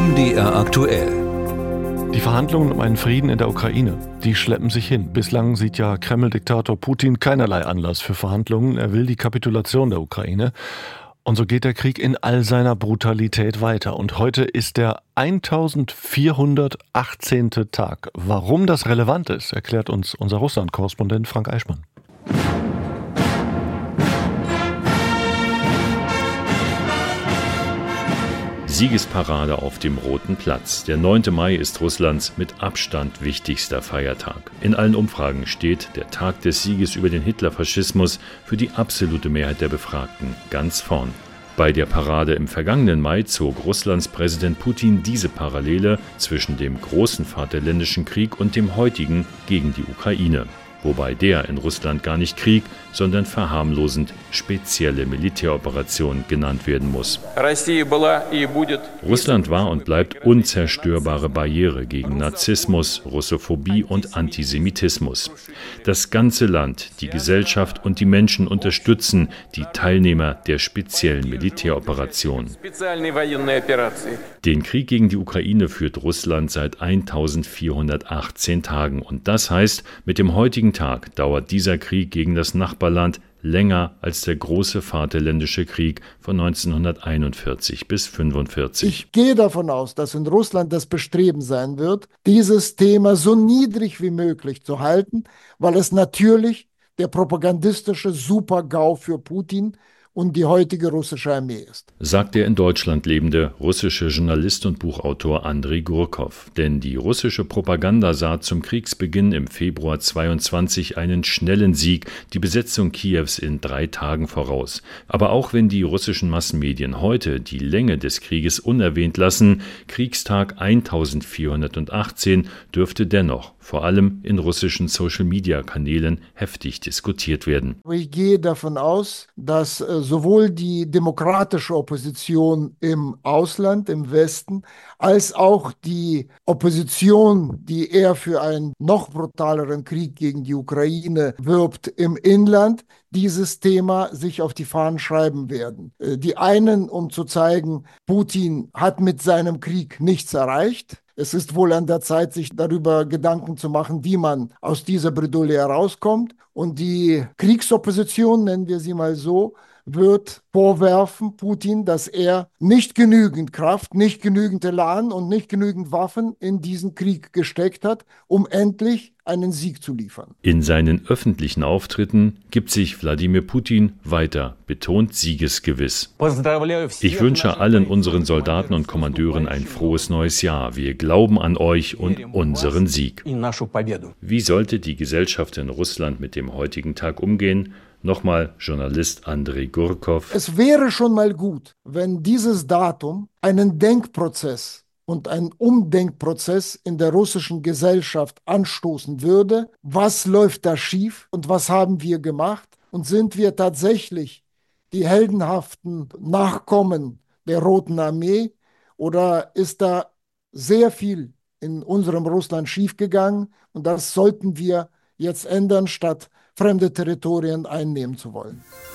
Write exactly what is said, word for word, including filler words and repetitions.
M D R aktuell. Die Verhandlungen um einen Frieden in der Ukraine, die schleppen sich hin. Bislang sieht ja Kreml-Diktator Putin keinerlei Anlass für Verhandlungen. Er will die Kapitulation der Ukraine. Und so geht der Krieg in all seiner Brutalität weiter. Und heute ist der eintausendvierhundertachtzehnte Tag. Warum das relevant ist, erklärt uns unser Russland-Korrespondent Frank Eichmann. Siegesparade auf dem Roten Platz. Der neunte Mai ist Russlands mit Abstand wichtigster Feiertag. In allen Umfragen steht der Tag des Sieges über den Hitlerfaschismus für die absolute Mehrheit der Befragten ganz vorn. Bei der Parade im vergangenen Mai zog Russlands Präsident Putin diese Parallele zwischen dem großen Vaterländischen Krieg und dem heutigen gegen die Ukraine. Wobei der in Russland gar nicht Krieg, sondern verharmlosend spezielle Militäroperation genannt werden muss. Russland war und bleibt unzerstörbare Barriere gegen Narzissmus, Russophobie und Antisemitismus. Das ganze Land, die Gesellschaft und die Menschen unterstützen die Teilnehmer der speziellen Militäroperation. Den Krieg gegen die Ukraine führt Russland seit eintausendvierhundertachtzehn Tagen und das heißt, mit dem heutigen Tag dauert dieser Krieg gegen das Nachbarland länger als der große Vaterländische Krieg von neunzehnhunderteinundvierzig bis fünfundvierzig. Ich gehe davon aus, dass in Russland das Bestreben sein wird, dieses Thema so niedrig wie möglich zu halten, weil es natürlich der propagandistische Super-GAU für Putin und die heutige russische Armee ist. Sagt der in Deutschland lebende russische Journalist und Buchautor Andrei Gurkow. Denn die russische Propaganda sah zum Kriegsbeginn im Februar zweiundzwanzig einen schnellen Sieg, die Besetzung Kiews in drei Tagen voraus. Aber auch wenn die russischen Massenmedien heute die Länge des Krieges unerwähnt lassen, Kriegstag eintausendvierhundertachtzehn dürfte dennoch vor allem in russischen Social-Media-Kanälen heftig diskutiert werden. Ich gehe davon aus, dass äh, sowohl die demokratische Opposition im Ausland, im Westen, als auch die Opposition, die eher für einen noch brutaleren Krieg gegen die Ukraine wirbt, im Inland, dieses Thema sich auf die Fahnen schreiben werden. Äh, die einen, um zu zeigen, Putin hat mit seinem Krieg nichts erreicht. Es ist wohl an der Zeit, sich darüber Gedanken zu machen, wie man aus dieser Bredouille herauskommt. Und die Kriegsopposition, nennen wir sie mal so, wird vorwerfen Putin, dass er nicht genügend Kraft, nicht genügend Elan und nicht genügend Waffen in diesen Krieg gesteckt hat, um endlich einen Sieg zu liefern. In seinen öffentlichen Auftritten gibt sich Wladimir Putin weiter betont siegesgewiss. Ich wünsche allen unseren Soldaten und Kommandeuren ein frohes neues Jahr. Wir glauben an euch und unseren Sieg. Wie sollte die Gesellschaft in Russland mit dem heutigen Tag umgehen? Nochmal Journalist Andrei Gurkow. Es wäre schon mal gut, wenn dieses Datum einen Denkprozess und einen Umdenkprozess in der russischen Gesellschaft anstoßen würde. Was läuft da schief und was haben wir gemacht? Und sind wir tatsächlich die heldenhaften Nachkommen der Roten Armee oder ist da sehr viel in unserem Russland schiefgegangen? Und das sollten wir jetzt ändern, statt fremde Territorien einnehmen zu wollen.